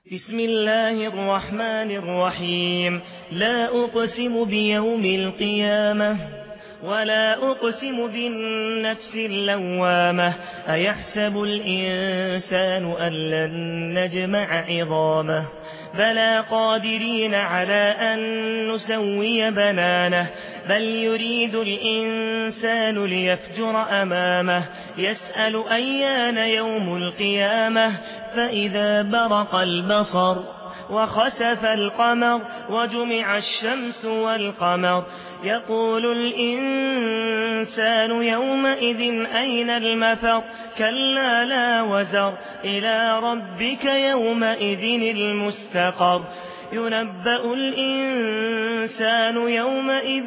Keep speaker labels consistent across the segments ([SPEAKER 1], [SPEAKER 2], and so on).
[SPEAKER 1] بسم الله الرحمن الرحيم. لا أقسم بيوم القيامة ولا أقسم بالنفس اللوامة. أيحسب الإنسان أن لن نجمع عظامه بلى قادرين على أن نسوي بنانه. بل يريد الإنسان ليفجر أمامه يسأل أيان يوم القيامة. فإذا برق البصر وخسف القمر وجمع الشمس والقمر يقول الإنسان يومئذ أين المفر. كلا لا وزر إلى ربك يومئذ المستقر. ينبأ الإنسان يومئذ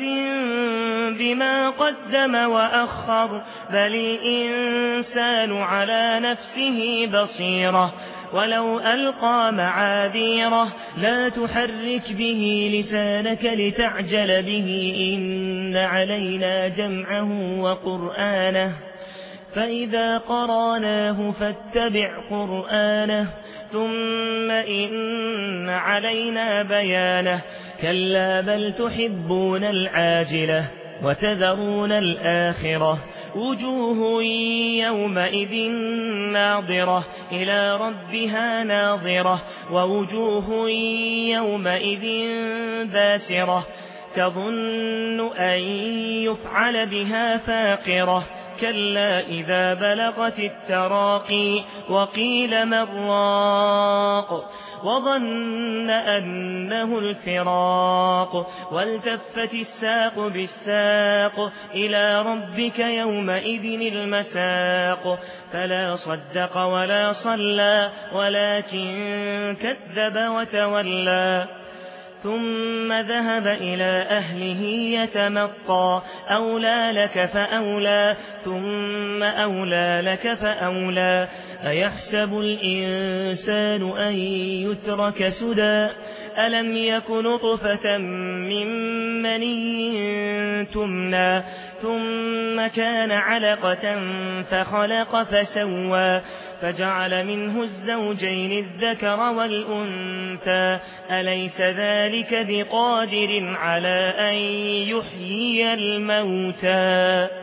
[SPEAKER 1] بما قدم وأخر. بل الإنسان على نفسه بصيرة ولو ألقى معاذيره. لا تحرك به لسانك لتعجل به إن علينا جمعه وقرآنه فإذا قرأناه فاتبع قرآنه ثم إن علينا بيانه. كلا بل تحبون العاجلة وتذرون الآخرة. وجوه يومئذ ناظرة إلى ربها ناظرة ووجوه يومئذ باسرة تظن أن يفعل بها فاقرة. كلا إذا بلغت التراقي وقيل من راق وظن أنه الفراق. والتفت الساق بالساق إلى ربك يومئذ المساق. فلا صدق ولا صلى ولكن كذب وتولى ثم ذهب إلى أهله يتمطى. أولى لك فأولى ثم أولى لك فأولى. أيحسب الإنسان أن يترك سدى ألم يك نطفة من مني تمنى ثم كان علقة فخلق فسوى فجعل منه الزوجين الذكر والأنثى. أليس ذلك بقادر على أن يحيي الموتى.